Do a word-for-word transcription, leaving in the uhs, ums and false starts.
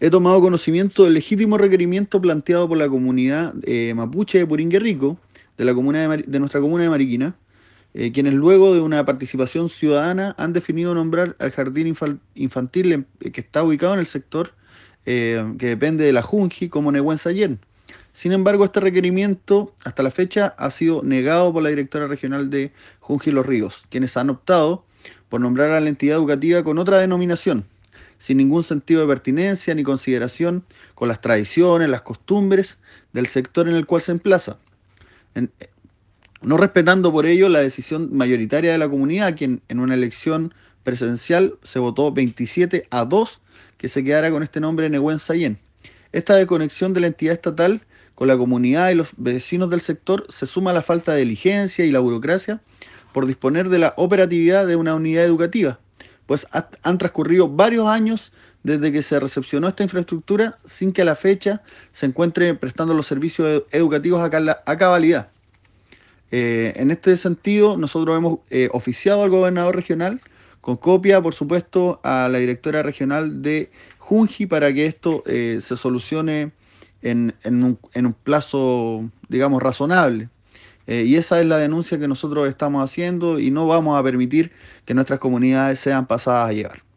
he tomado conocimiento del legítimo requerimiento planteado por la comunidad eh, mapuche de Puringuerrico, de, la comuna de, Mari- de nuestra comuna de Mariquina, eh, quienes luego de una participación ciudadana han definido nombrar al jardín infal- infantil en- que está ubicado en el sector eh, que depende de la Junji como Nehuen Sayen. Sin embargo, este requerimiento hasta la fecha ha sido negado por la directora regional de Junji Los Ríos, quienes han optado por nombrar a la entidad educativa con otra denominación, sin ningún sentido de pertinencia ni consideración con las tradiciones, las costumbres del sector en el cual se emplaza, en- no respetando por ello la decisión mayoritaria de la comunidad, quien en una elección presidencial se votó veintisiete a dos que se quedara con este nombre Nehuen Sayen. Esta desconexión de la entidad estatal con la comunidad y los vecinos del sector se suma a la falta de diligencia y la burocracia por disponer de la operatividad de una unidad educativa, pues han transcurrido varios años desde que se recepcionó esta infraestructura sin que a la fecha se encuentre prestando los servicios educativos a cabalidad. Eh, en este sentido, nosotros hemos eh, oficiado al gobernador regional con copia, por supuesto, a la directora regional de Junji para que esto eh, se solucione en, en, un, en, un, plazo, digamos, razonable. Eh, y esa es la denuncia que nosotros estamos haciendo y no vamos a permitir que nuestras comunidades sean pasadas a llevar.